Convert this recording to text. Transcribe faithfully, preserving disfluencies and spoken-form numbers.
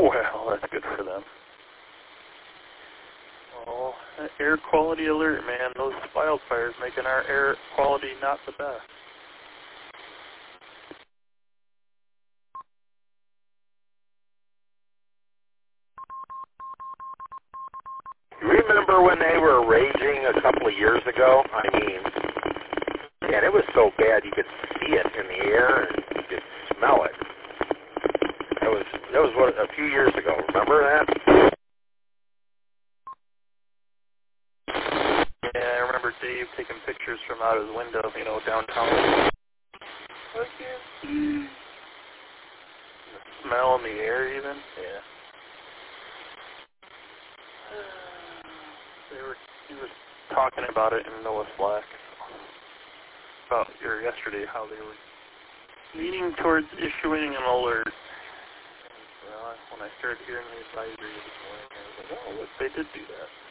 Well, that's good for them. Oh, air quality alert, man. Those wildfires making our air quality not the best. You remember when they were raging a couple of years ago? I mean, man, it was so bad you could see it in the air and you could smell it. That was that was what a few years ago. Remember that? Yeah, I remember Dave taking pictures from out his window, you know, downtown. I can't see. The smell in the air, even. Yeah. They were. He was talking about it in Noah Slack about or yesterday how they were leaning towards issuing an alert. Well, when I started hearing the advisory this morning, I was like, oh, look, they did do that.